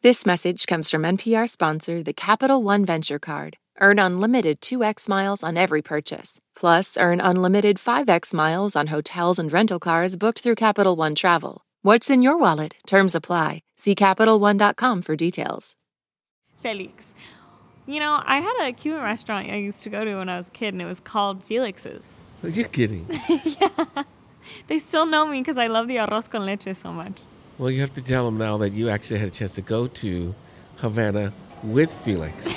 This message comes from NPR sponsor, the Capital One Venture Card. Earn unlimited 2x miles on every purchase. Plus, earn unlimited 5x miles on hotels and rental cars booked through Capital One Travel. What's in your wallet? Terms apply. See CapitalOne.com for details. Felix. You know, I had a Cuban restaurant I used to go to when I was a kid, and it was called Felix's. You're kidding. Yeah. They still know me because I love the arroz con leche so much. Well, you have to tell them now that you actually had a chance to go to Havana with Felix.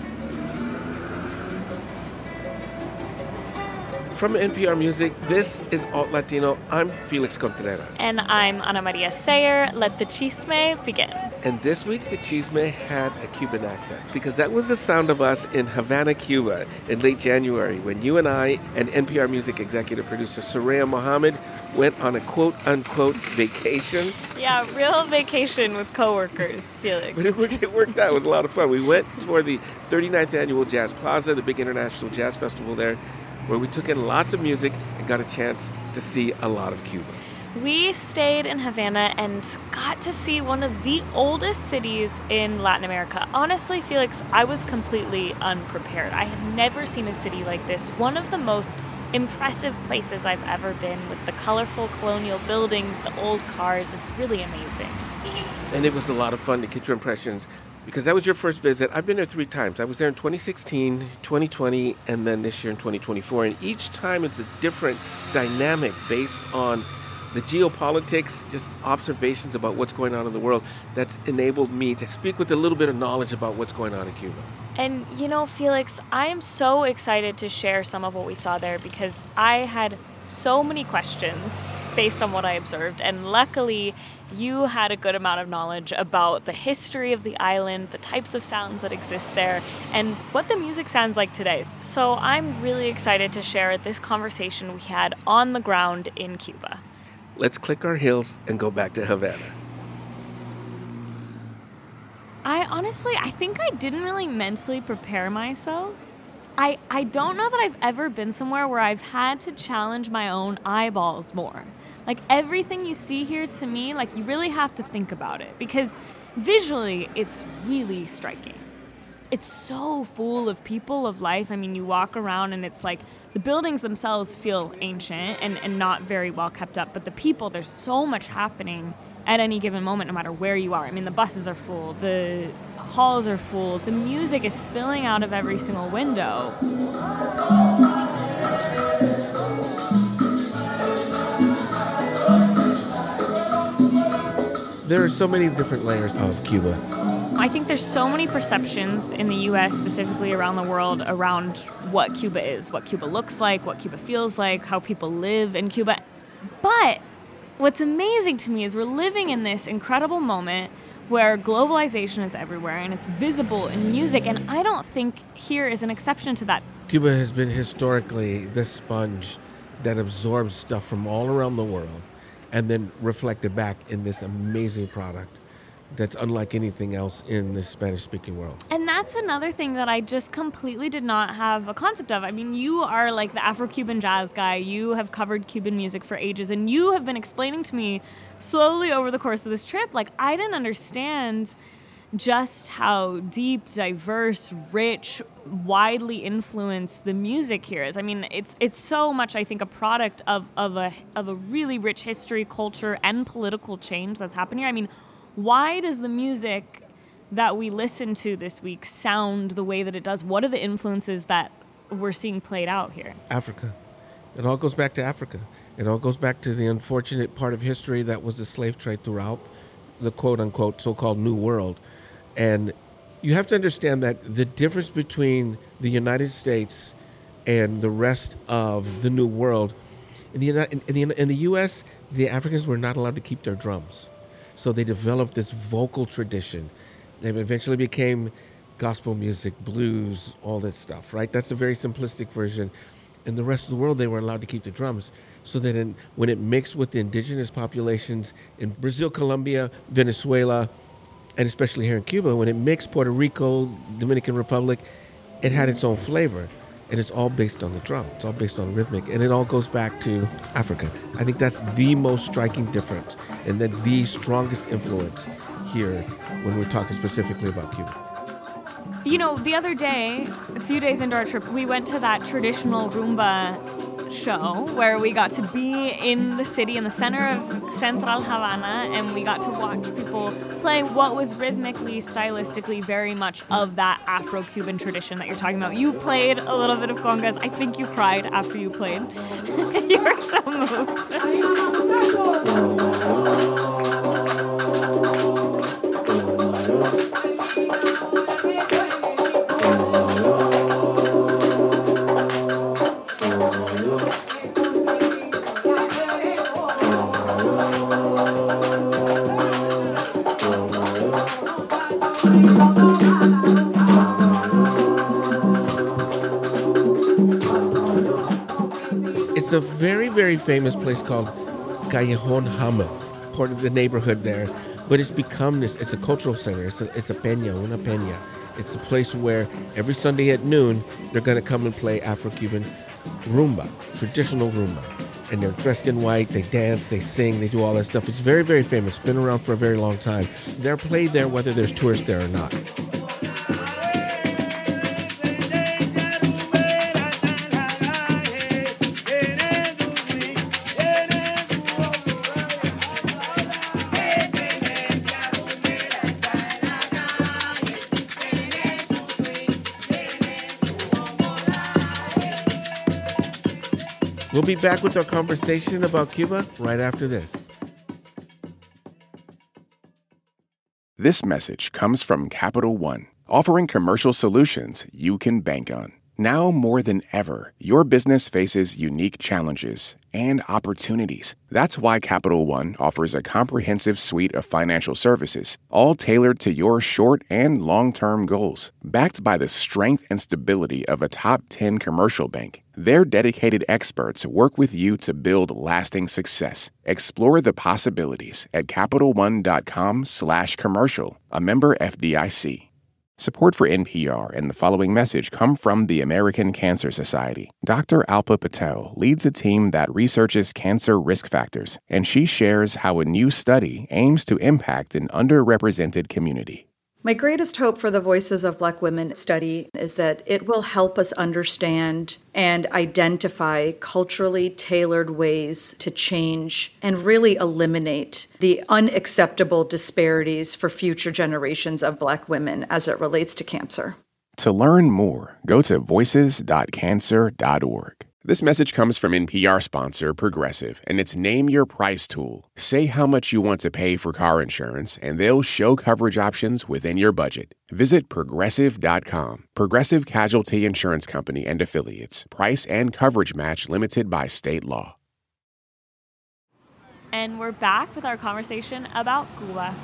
From NPR Music, this is Alt Latino. I'm Felix Contreras. And I'm Ana Maria Sayer. Let the chisme begin. And this week, the chisme had a Cuban accent because that was the sound of us in Havana, Cuba in late January when you and I and NPR Music executive producer Soraya Mohammed went on a quote-unquote vacation. Yeah, real vacation with coworkers, Felix. But it worked out. It was a lot of fun. We went for the 39th Annual Jazz Plaza, the big international jazz festival there, where we took in lots of music and got a chance to see a lot of Cuba. We stayed in Havana and got to see one of the oldest cities in Latin America. Honestly, Felix, I was completely unprepared. I had never seen a city like this. One of the most impressive places I've ever been, with the colorful colonial buildings, the old cars. It's really amazing. And it was a lot of fun to get your impressions, because that was your first visit. I've been there 3 times. I was there in 2016, 2020, and then this year in 2024. And each time it's a different dynamic based on the geopolitics, just observations about what's going on in the world that's enabled me to speak with a little bit of knowledge about what's going on in Cuba. And you know, Felix, I am so excited to share some of what we saw there because I had so many questions based on what I observed. And luckily, you had a good amount of knowledge about the history of the island, the types of sounds that exist there, and what the music sounds like today. So I'm really excited to share this conversation we had on the ground in Cuba. Let's click our heels and go back to Havana. I think I didn't really mentally prepare myself. I don't know that I've ever been somewhere where I've had to challenge my own eyeballs more. Like, everything you see here, to me, like, you really have to think about it because visually it's really striking. It's so full of people, of life. I mean, you walk around and it's like the buildings themselves feel ancient and not very well kept up, but the people, there's so much happening at any given moment, no matter where you are. I mean, the buses are full, the halls are full, the music is spilling out of every single window. There are so many different layers of Cuba. I think there's so many perceptions in the U.S., specifically around the world, around what Cuba is, what Cuba looks like, what Cuba feels like, how people live in Cuba. But what's amazing to me is we're living in this incredible moment where globalization is everywhere and it's visible in music, and I don't think here is an exception to that. Cuba has been historically the sponge that absorbs stuff from all around the world and then reflected back in this amazing product that's unlike anything else in the Spanish-speaking world. And that's another thing that I just completely did not have a concept of. I mean, you are like the Afro-Cuban jazz guy. You have covered Cuban music for ages, and you have been explaining to me slowly over the course of this trip, like, I didn't understand just how deep, diverse, rich, widely influenced the music here is. I mean, it's so much, I think, a product of a really rich history, culture, and political change that's happened here. I mean, why does the music that we listen to this week sound the way that it does? What are the influences that we're seeing played out here? Africa. It all goes back to Africa. It all goes back to the unfortunate part of history that was the slave trade throughout the quote-unquote so-called New World. And you have to understand that the difference between the United States and the rest of the New World, in the U.S., the Africans were not allowed to keep their drums. So they developed this vocal tradition. They eventually became gospel music, blues, all that stuff, right? That's a very simplistic version. In the rest of the world, they were allowed to keep the drums. So that when it mixed with the indigenous populations in Brazil, Colombia, Venezuela, and especially here in Cuba, when it mixed Puerto Rico, Dominican Republic, it had its own flavor. and it's all based on the drum. It's all based on rhythmic, and it all goes back to Africa. I think that's the most striking difference, and then the strongest influence here when we're talking specifically about Cuba. You know, the other day, a few days into our trip, we went to that traditional rumba show where we got to be in the city in the center of Central Havana, and we got to watch people play what was rhythmically, stylistically very much of that Afro-Cuban tradition that you're talking about. You played a little bit of congas. I think you cried after you played. You were so moved. It's a very, very famous place called Callejon Hamel, part of the neighborhood there. But it's become this, it's a cultural center. It's a peña, una peña. It's a place where every Sunday at noon, they're going to come and play Afro-Cuban rumba, traditional rumba. And they're dressed in white, they dance, they sing, they do all that stuff. It's very, very famous. Been around for a very long time. They're played there whether there's tourists there or not. We'll be back with our conversation about Cuba right after this. This message comes from Capital One, offering commercial solutions you can bank on. Now more than ever, your business faces unique challenges and opportunities. That's why Capital One offers a comprehensive suite of financial services, all tailored to your short and long-term goals. Backed by the strength and stability of a top 10 commercial bank, their dedicated experts work with you to build lasting success. Explore the possibilities at CapitalOne.com/commercial, a member FDIC. Support for NPR and the following message come from the American Cancer Society. Dr. Alpa Patel leads a team that researches cancer risk factors, and she shares how a new study aims to impact an underrepresented community. My greatest hope for the Voices of Black Women study is that it will help us understand and identify culturally tailored ways to change and really eliminate the unacceptable disparities for future generations of Black women as it relates to cancer. To learn more, go to voices.cancer.org. This message comes from NPR sponsor Progressive and its Name Your Price tool. Say how much you want to pay for car insurance, and they'll show coverage options within your budget. Visit Progressive.com. Progressive Casualty Insurance Company and Affiliates. Price and coverage match limited by state law. And we're back with our conversation about Cuba.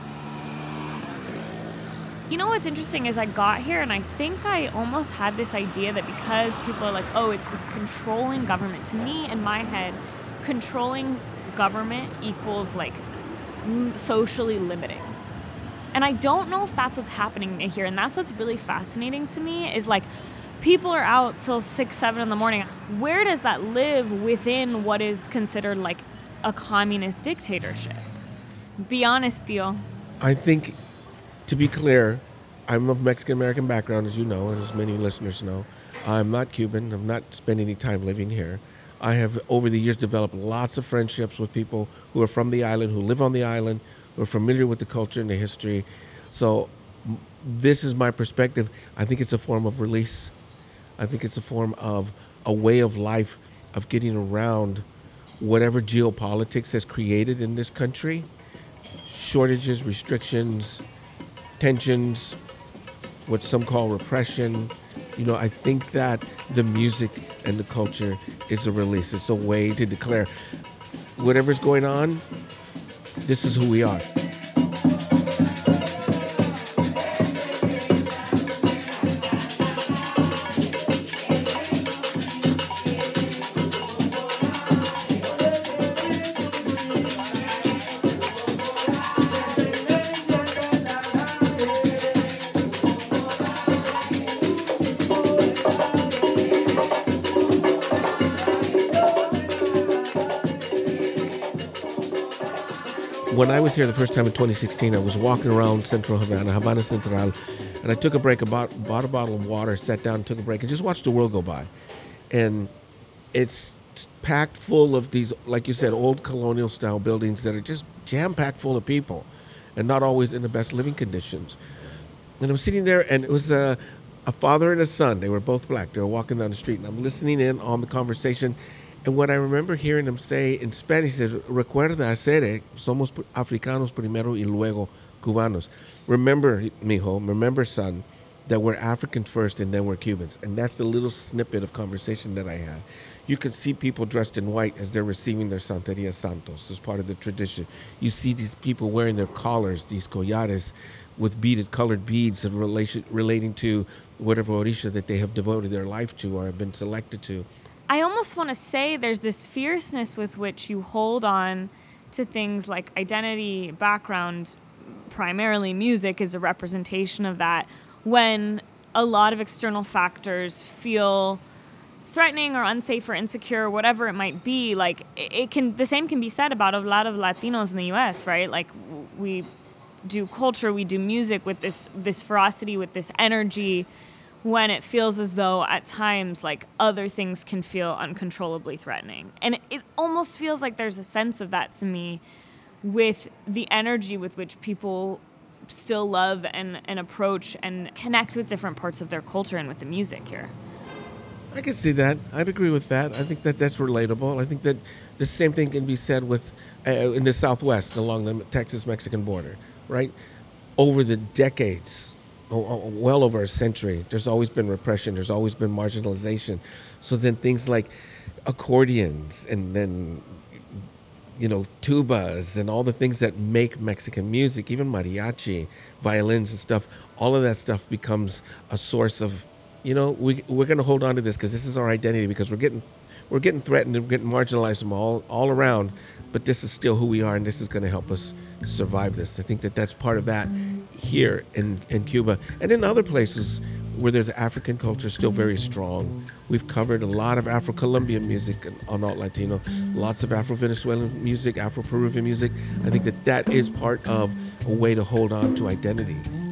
You know what's interesting is I got here and I think I almost had this idea that because people are like, oh, it's this controlling government. To me, in my head, controlling government equals like socially limiting. And I don't know if that's what's happening here. And that's what's really fascinating to me is like people are out till 6, 7 in the morning. Where does that live within what is considered like a communist dictatorship? Be honest, Theo. I think, to be clear, I'm of Mexican-American background, as you know, and as many listeners know. I'm not Cuban. I've not spent any time living here. I have, over the years, developed lots of friendships with people who are from the island, who live on the island, who are familiar with the culture and the history. So this is my perspective. I think it's a form of release. I think it's a form of a way of life, of getting around whatever geopolitics has created in this country. Shortages, restrictions, tensions, what some call repression. You know, I think that the music and the culture is a release. It's a way to declare whatever's going on, this is who we are. when I was here the first time in 2016, I was walking around Central Havana, Havana Central, and I took a break, bought a bottle of water, sat down, took a break, and just watched the world go by. And it's packed full of these, like you said, old colonial style buildings that are just jam-packed full of people and not always in the best living conditions. And I'm sitting there, and it was a father and a son. They were both black. They were walking down the street, and I'm listening in on the conversation. And what I remember hearing them say in Spanish is, "Recuerda, Sere, somos africanos primero y luego cubanos." Remember, mijo, remember, son, that we're Africans first and then we're Cubans. And that's the little snippet of conversation that I had. You can see people dressed in white as they're receiving their Santeria Santos as part of the tradition. You see these people wearing their collars, these collares, with colored beads of relating to whatever orisha that they have devoted their life to or have been selected to. I almost want to say there's this fierceness with which you hold on to things like identity, background, primarily music is a representation of that, when a lot of external factors feel threatening or unsafe or insecure or whatever it might be. Like, the same can be said about a lot of Latinos in the US, right? Like, we do culture, we do music with this ferocity, with this energy, when it feels as though at times like other things can feel uncontrollably threatening. And it almost feels like there's a sense of that to me with the energy with which people still love and approach and connect with different parts of their culture and with the music here. I can see that. I'd agree with that. I think that that's relatable. I think that the same thing can be said with in the Southwest along the Texas-Mexican border, right? Over the decades, well over a century, there's always been repression. There's always been marginalization. So then things like accordions and then, tubas and all the things that make Mexican music, even mariachi, violins and stuff, all of that stuff becomes a source of, we're going to hold on to this because this is our identity, because we're getting threatened and we're getting marginalized from all around, but this is still who we are, and this is going to help us survive this. I think that that's part of that here in Cuba and in other places where there's African culture still very strong. We've covered a lot of Afro-Colombian music on Alt Latino, lots of Afro-Venezuelan music, Afro-Peruvian music. I think that is part of a way to hold on to identity.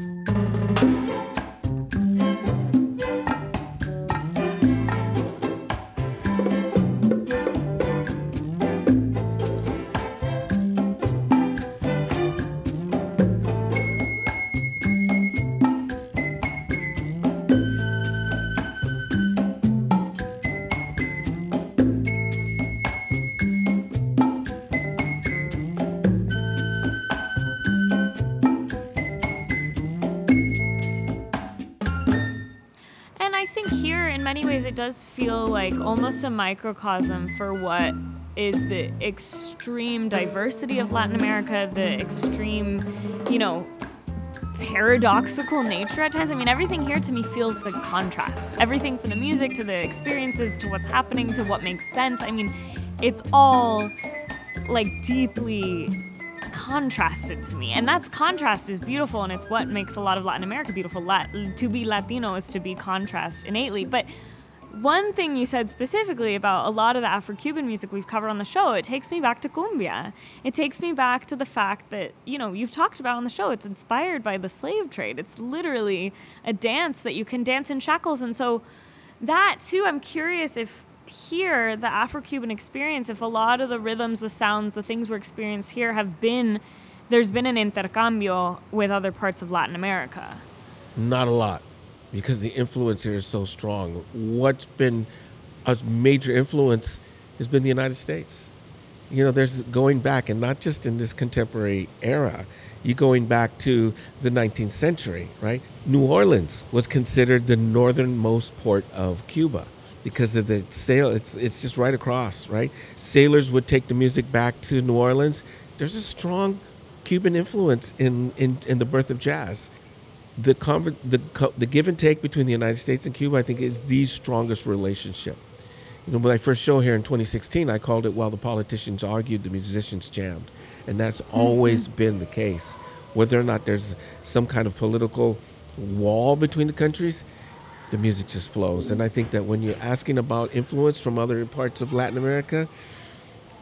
It does feel like almost a microcosm for what is the extreme diversity of Latin America, the extreme, paradoxical nature at times. I mean, everything here to me feels like contrast. Everything from the music to the experiences to what's happening to what makes sense. I mean, it's all like deeply contrasted to me, and that's contrast is beautiful, and it's what makes a lot of Latin America beautiful. To be Latino is to be contrast innately. But one thing you said specifically about a lot of the Afro-Cuban music we've covered on the show, it takes me back to cumbia. It takes me back to the fact that, you've talked about on the show, it's inspired by the slave trade. It's literally a dance that you can dance in shackles. And so that, too, I'm curious if here, the Afro-Cuban experience, if a lot of the rhythms, the sounds, the things we're experiencing here there's been an intercambio with other parts of Latin America. Not a lot, because the influence here is so strong. What's been a major influence has been the United States. There's going back, and not just in this contemporary era, you're going back to the 19th century, right? New Orleans was considered the northernmost port of Cuba because of the sail. It's just right across, right? Sailors would take the music back to New Orleans. There's a strong Cuban influence in the birth of jazz. The give and take between the United States and Cuba, I think, is the strongest relationship. When I first showed here in 2016, I called it "While the Politicians Argued, the Musicians Jammed." And that's always been the case. Whether or not there's some kind of political wall between the countries, the music just flows. And I think that when you're asking about influence from other parts of Latin America,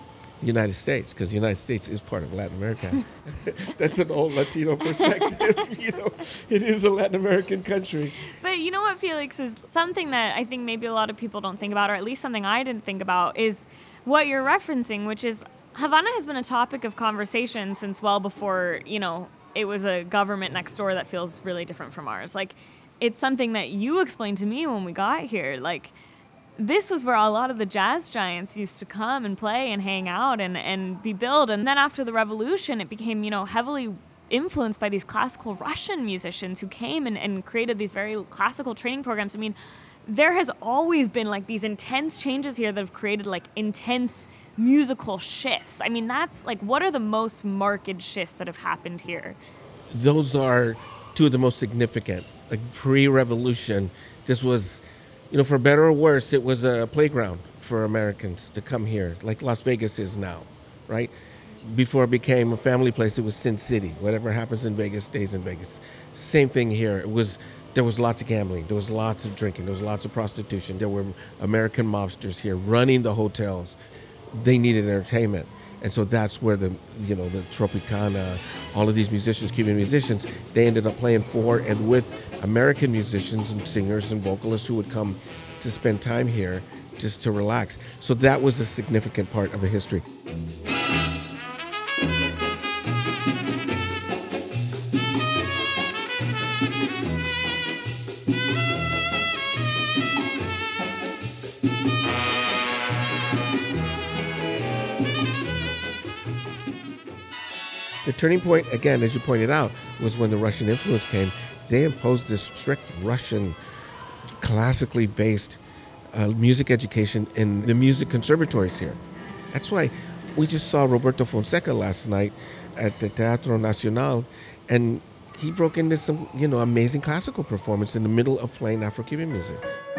United States, because the United States is part of Latin America. That's an old Latino perspective. It is a Latin American country. But you know what, Felix, is something that I think maybe a lot of people don't think about, or at least something I didn't think about, is what you're referencing, which is Havana has been a topic of conversation since well before, it was a government next door that feels really different from ours. Like, it's something that you explained to me when we got here. Like, this was where a lot of the jazz giants used to come and play and hang out and be built. And then after the revolution, it became, heavily influenced by these classical Russian musicians who came and created these very classical training programs. I mean, there has always been like these intense changes here that have created like intense musical shifts. I mean, that's like, what are the most marked shifts that have happened here? Those are two of the most significant. Like pre-revolution, this was, for better or worse, it was a playground for Americans to come here, like Las Vegas is now, right? Before it became a family place, it was Sin City. Whatever happens in Vegas stays in Vegas. Same thing here. There was lots of gambling. There was lots of drinking. There was lots of prostitution. There were American mobsters here running the hotels. They needed entertainment. And so that's where the Tropicana, all of these musicians, Cuban musicians, they ended up playing for and with American musicians and singers and vocalists who would come to spend time here just to relax. So that was a significant part of the history. The turning point, again, as you pointed out, was when the Russian influence came. They imposed this strict Russian, classically based music education in the music conservatories here. That's why we just saw Roberto Fonseca last night at the Teatro Nacional, and he broke into some, amazing classical performance in the middle of playing Afro-Cuban music.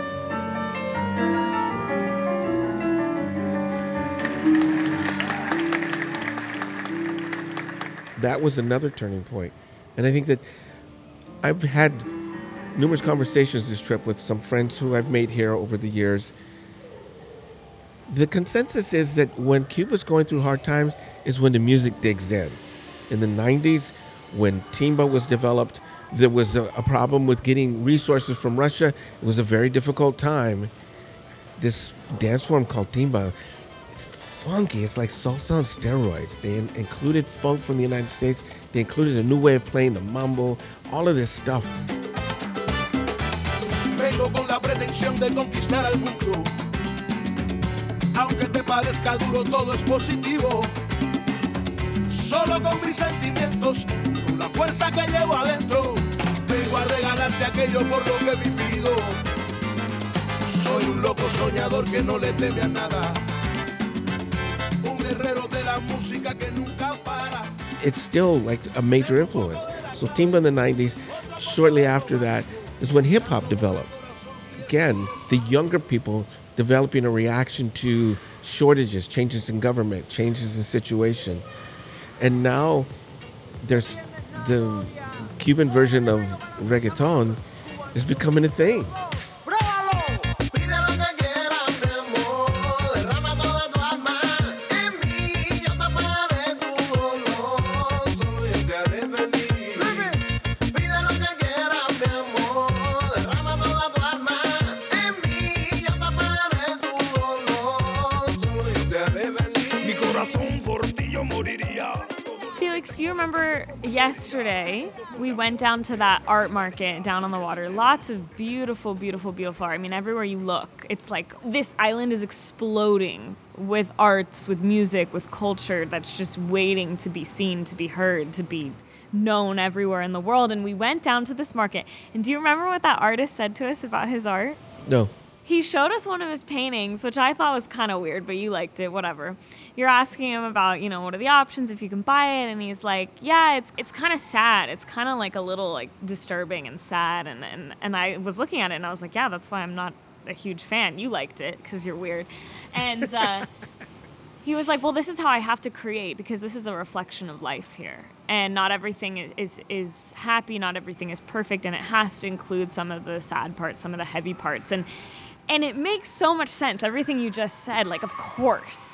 That was another turning point. And I think that I've had numerous conversations this trip with some friends who I've made here over the years. The consensus is that when Cuba's going through hard times is when the music digs in. In the 90s, when timba was developed, there was a problem with getting resources from Russia. It was a very difficult time. This dance form called timba, it's funky. It's like salsa on steroids. They included funk from the United States. They included a new way of playing the mambo, all of this stuff. Vengo con la pretensión de conquistar al mundo. Aunque te parezca duro, todo es positivo. Solo con mis sentimientos, con la fuerza que llevo adentro, vengo a regalarte aquello por lo que he vivido. Soy un loco soñador que no le teme a nada. It's still like a major influence. So timba in the 90s, shortly after that is when hip hop developed. Again, the younger people developing a reaction to shortages, changes in government, changes in situation. And now there's the Cuban version of reggaeton is becoming a thing. Felix, do you remember yesterday we went down to that art market down on the water? Lots of beautiful, beautiful, beautiful art. I mean, everywhere you look, it's like this island is exploding with arts, with music, with culture that's just waiting to be seen, to be heard, to be known everywhere in the world. And we went down to this market. And do you remember what that artist said to us about his art? No. He showed us one of his paintings, which I thought was kind of weird, but you liked it, whatever. You're asking him about, what are the options if you can buy it, and he's like, yeah, it's kind of sad. It's kind of like a little like disturbing and sad, and I was looking at it and I was like, yeah, that's why I'm not a huge fan. You liked it because you're weird. And he was like, well, this is how I have to create because this is a reflection of life here. And not everything is happy, not everything is perfect, and it has to include some of the sad parts, some of the heavy parts. And it makes so much sense, everything you just said. Like, of course,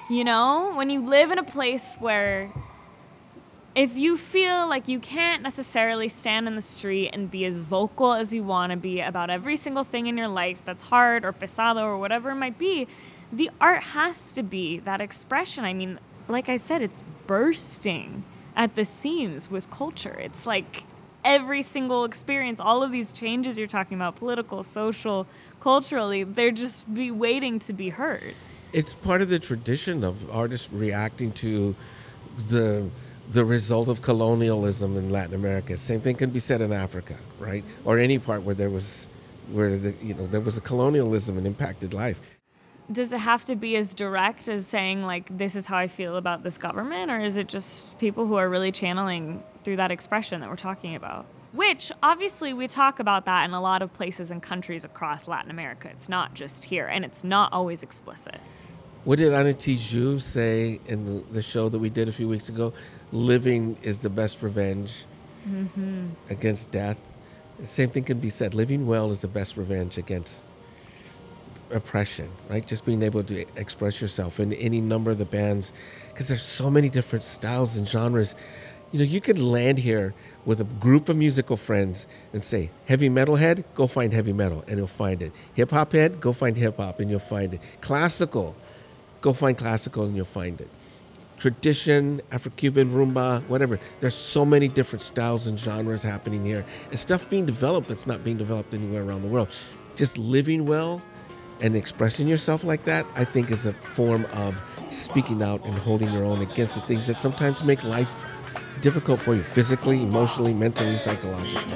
You know, when you live in a place where if you feel like you can't necessarily stand in the street and be as vocal as you want to be about every single thing in your life that's hard or pesado or whatever it might be, the art has to be that expression. I mean, like I said, it's bursting at the seams with culture. It's like every single experience, all of these changes you're talking about, political, social, culturally, they're just be waiting to be heard. It's part of the tradition of artists reacting to the result of colonialism in Latin America. Same thing can be said in Africa, right? Or any part where there was a colonialism and impacted life. Does it have to be as direct as saying, like, this is how I feel about this government? Or is it just people who are really channeling through that expression that we're talking about? Which, obviously, we talk about that in a lot of places and countries across Latin America. It's not just here, and it's not always explicit. What did Ana Tijoux say in the show that we did a few weeks ago? Living is the best revenge against death. The same thing can be said. Living well is the best revenge against oppression, right? Just being able to express yourself in any number of the bands, because there's so many different styles and genres. You know, you could land here with a group of musical friends and say, heavy metal head, go find heavy metal, and you'll find it. Hip hop head, go find hip hop, and you'll find it. Classical, go find classical, and you'll find it. Tradition, Afro-Cuban, rumba, whatever. There's so many different styles and genres happening here, and stuff being developed that's not being developed anywhere around the world. Just living well and expressing yourself like that, I think, is a form of speaking out and holding your own against the things that sometimes make life difficult for you, physically, emotionally, mentally, psychologically.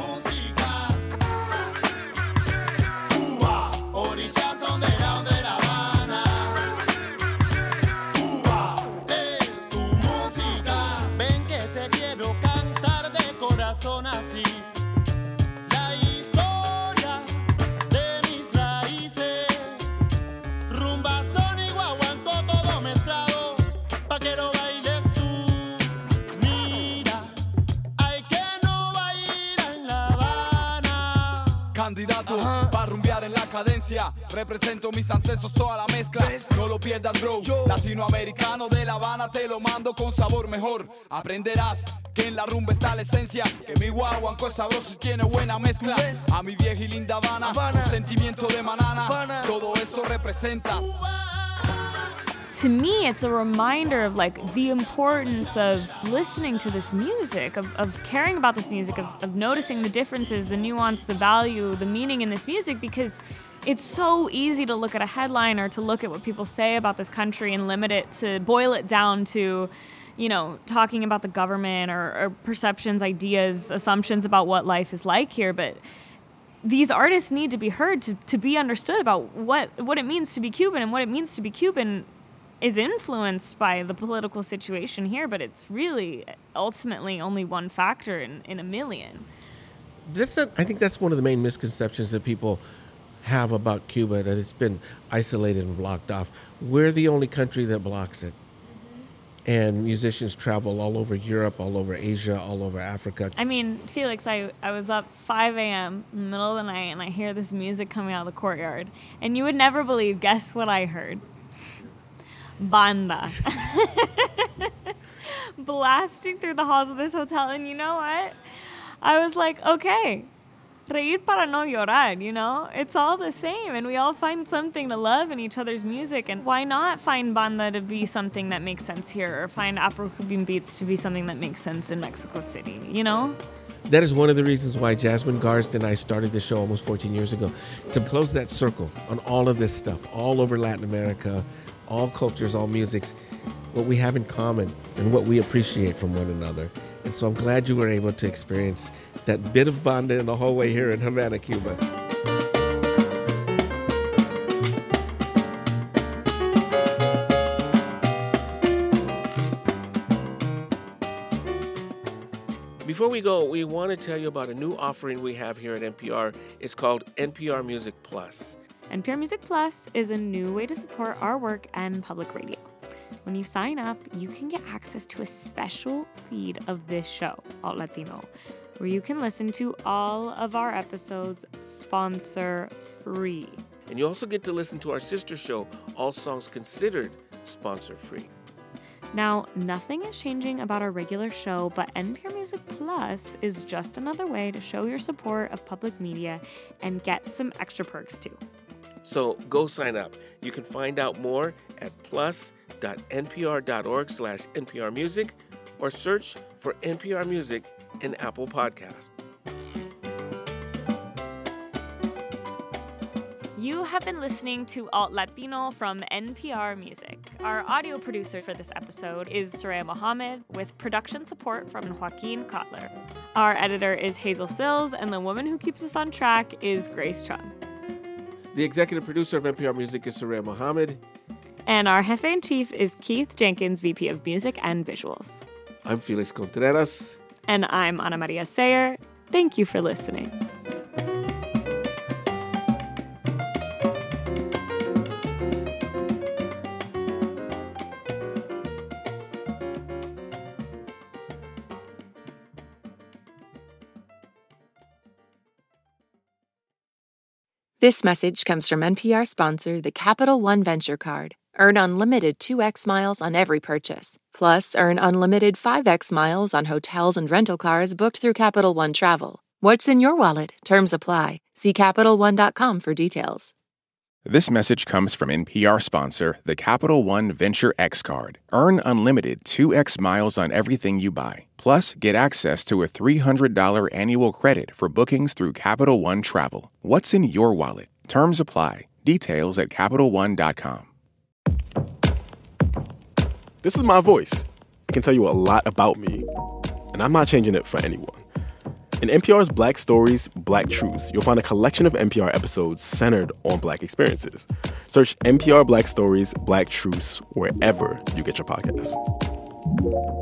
Represento mis ancestros, toda la mezcla. No lo pierdas, bro. Latinoamericano de La Habana, te lo mando con sabor mejor. Aprenderás que en la rumba está la esencia. Que mi guaguanco es sabroso y tiene buena mezcla. A mi vieja y linda Habana, un sentimiento de manana. Todo eso representas. To me, it's a reminder of like the importance of listening to this music, of caring about this music, of noticing the differences, the nuance, the value, the meaning in this music, because it's so easy to look at a headline or to look at what people say about this country and limit it to boil it down to, you know, talking about the government or perceptions, ideas, assumptions about what life is like here. But these artists need to be heard to be understood about what it means to be Cuban, and what it means to be Cuban is influenced by the political situation here, but it's really ultimately only one factor in a million. I think that's one of the main misconceptions that people have about Cuba, that it's been isolated and blocked off. We're the only country that blocks it. And musicians travel all over Europe, all over Asia, all over Africa. I mean, Felix, I was up 5 a.m. in the middle of the night, and I hear this music coming out of the courtyard. And you would never believe, guess what I heard? Banda. Blasting through the halls of this hotel. And you know what? I was like, okay, reír para no llorar, you know? It's all the same, and we all find something to love in each other's music. And why not find banda to be something that makes sense here, or find Afro-Cuban beats to be something that makes sense in Mexico City, you know? That is one of the reasons why Jasmine Garsd and I started the show almost 14 years ago, to close that circle on all of this stuff, all over Latin America, all cultures, all musics, what we have in common and what we appreciate from one another. And so I'm glad you were able to experience that bit of banda in the hallway here in Havana, Cuba. Before we go, we want to tell you about a new offering we have here at NPR. It's called NPR Music Plus. NPR Music Plus is a new way to support our work and public radio. When you sign up, you can get access to a special feed of this show, Alt Latino, where you can listen to all of our episodes sponsor-free. And you also get to listen to our sister show, All Songs Considered, sponsor-free. Now, nothing is changing about our regular show, but NPR Music Plus is just another way to show your support of public media and get some extra perks too. So go sign up. You can find out more at plus.npr.org/NPRmusic or search for NPR Music in Apple Podcasts. You have been listening to Alt Latino from NPR Music. Our audio producer for this episode is Soraya Mohammed, with production support from Joaquin Kotler. Our editor is Hazel Sills, and the woman who keeps us on track is Grace Chung. The executive producer of NPR Music is Soraya Mohammed. And our Jefe-in-Chief is Keith Jenkins, VP of Music and Visuals. I'm Felix Contreras. And I'm Ana Maria Sayer. Thank you for listening. This message comes from NPR sponsor, the Capital One Venture Card. Earn unlimited 2x miles on every purchase. Plus, earn unlimited 5x miles on hotels and rental cars booked through Capital One Travel. What's in your wallet? Terms apply. See CapitalOne.com for details. This message comes from NPR sponsor, the Capital One Venture X Card. Earn unlimited 2x miles on everything you buy. Plus, get access to a $300 annual credit for bookings through Capital One Travel. What's in your wallet? Terms apply. Details at CapitalOne.com. This is my voice. It can tell you a lot about me, and I'm not changing it for anyone. In NPR's Black Stories, Black Truths, you'll find a collection of NPR episodes centered on Black experiences. Search NPR Black Stories, Black Truths wherever you get your podcasts.